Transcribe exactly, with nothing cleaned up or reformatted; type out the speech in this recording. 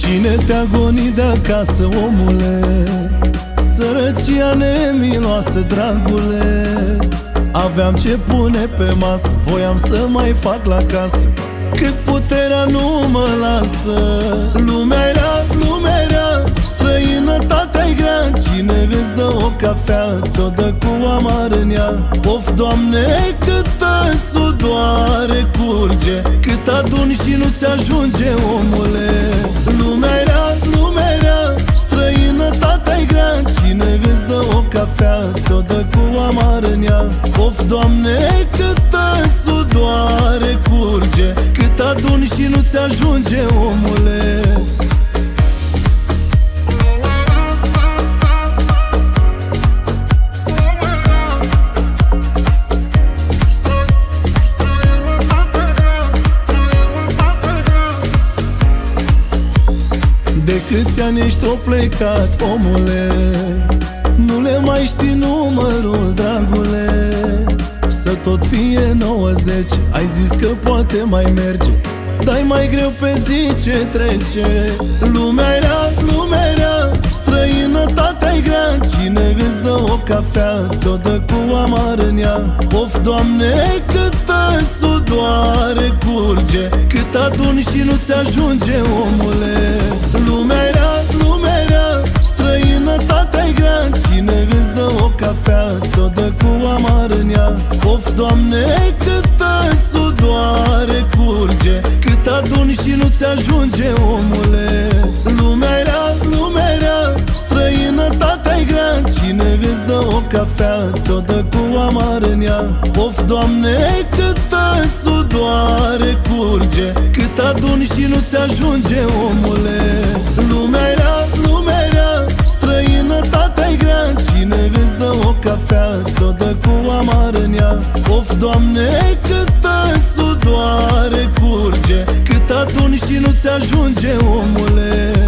Cine te-a gonit de acasă, omule? Sărăcia nemiloasă, dragule. Aveam ce pune pe masă, voiam să mai fac la casă, cât puterea nu mă lasă. Lumea era, lumea era, străinătatea-i grea. Cine îți dă o cafea, ți-o dă cu amar în ea. Of, Doamne, câtă sudoare curge, cât aduni și nu-ți ajunge, omule. Lumea era, lumea era, străinătatea-i grea. Cine îți dă o cafea, ți-o dă cu amar în ea. Of, Doamne, câtă sudoare curge, cât aduni și nu-ți ajunge, omule. De câți ani ești o plecat, omule? Nu le mai știi numărul, dragule. Să tot fie nouăzeci, ai zis că poate mai merge, dai mai greu pe zi ce trece. Lumea era, lumea era, străinătatea-i grea. Cine îți dă o cafea, ți-o dă cu amar în ea. Of, Doamne, câtă sudoare curge, cât aduni și nu-ți ajunge, omule. Lumea era, lumea era, străinătatea-i grea. Cine îți dă o cafea, ți-o dă cu amar în ea. Of, Doamne, câtă sudoare curge, cât aduni și nu-ți ajunge, omule. Lumea era, lumea era, străinătatea-i grea. Cine îți dă o cafea, ți-o dă cu amar în ea. Of, Doamne, câtă sudoare curge, cât aduni și nu-ți ajunge, omule. Lumea era, lumea era, străinătatea-i grea. Cine îți dă o cafea, ți-o dă cu amar în ea. Of, Doamne, câtă sudoare curge, cât aduni și nu-ți ajunge, omule.